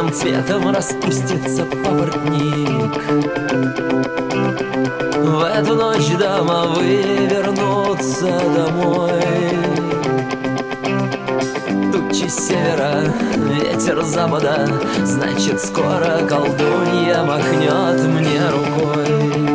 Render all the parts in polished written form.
дивным цветом распустится папоротник. В эту ночь домовые вернутся домой. Тучи севера, ветер запада, значит, скоро колдунья махнет мне рукой.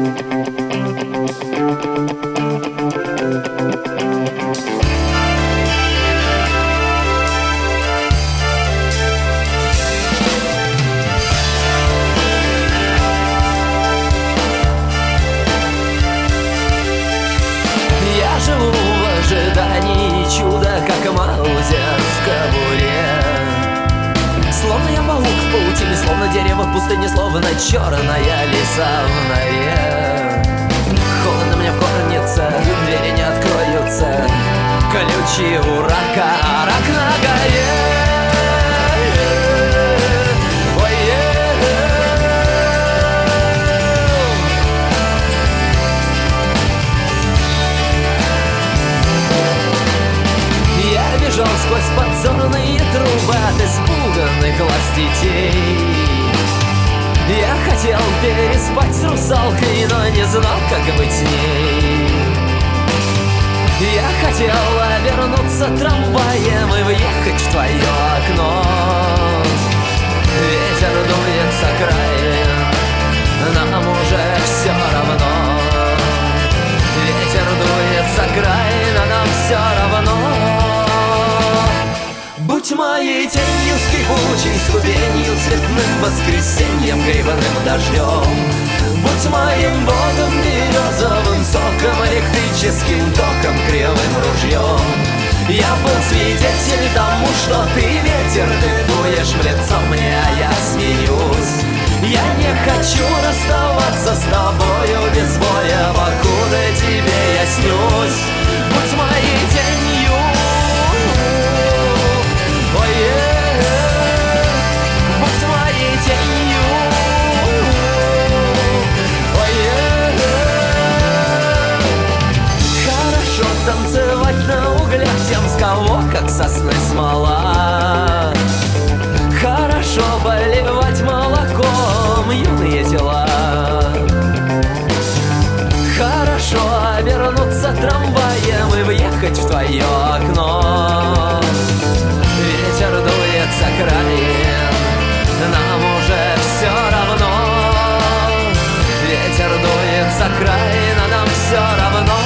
Я живу в ожидании чуда, как маузер в кобуре. Словно я паук в паутине, словно дерево в пустыне, словно черная лиса в норе. Холодно мне в горнице, двери не откроются, колючие у рака, а рак на горе. Бежал сквозь подзорные трубы от испуганных глаз детей. Я хотел переспать с русалкой, но не знал, как быть с ней. Я хотел вернуться трамваем и въехать в твое окно. Ветер дует с окраин, нам уже все равно. Ветер дует с окраин, нам все равно. Будь моей тенью скрипучей, ступенью, цветным воскресеньем, гребаным дождем. Будь моим богом, березовым соком, электрическим током, кривым ружьем. Я был свидетель тому, что ты ветер, ты дуешь в лицо мне, а я смеюсь. Я не хочу расставаться с тобою без боя, покуда тебе я снюсь. Будь моей тенью, будь моей тенью, хорошо танцевать на углях тем, с кого как сосны смола. Хорошо поливать молоком юные тела. Хорошо обернуться трамваем и въехать в твое окно. Ветер дует с окраин, нам уже все равно. Ветер дует с окраин, нам все равно.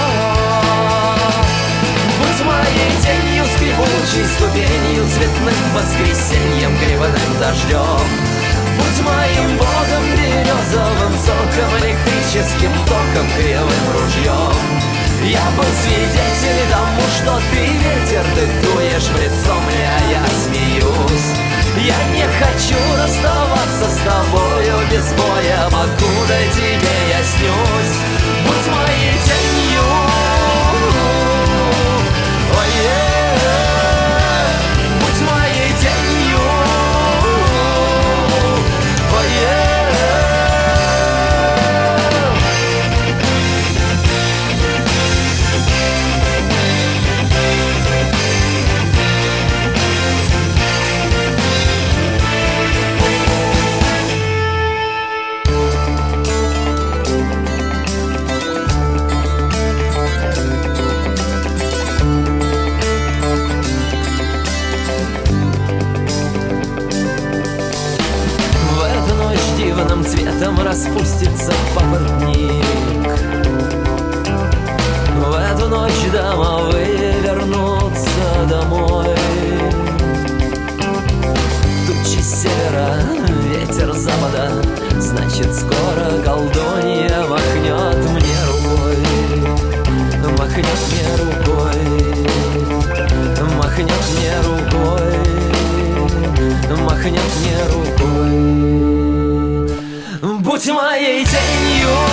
Будь моей тенью скрипучей, ступенью, цветным воскресеньем, гребаным дождем. Будь моим богом, березовым соком, электрическим током, кривым ружьем. Я был свидетель тому, что ты ветер, ты дуешь в лицо мне, а я смеюсь. Я не хочу расставаться с тобою без боя, покуда тебе я снюсь. Будь моей тенью, будь моей тенью, дивным цветом распустится папоротник. В эту ночь домовые вернутся домой. Тучи севера, ветер запада, значит, скоро колдунья махнет мне рукой. Махнет мне рукой, махнет мне рукой, махнет мне рукой. Будь моей тенью,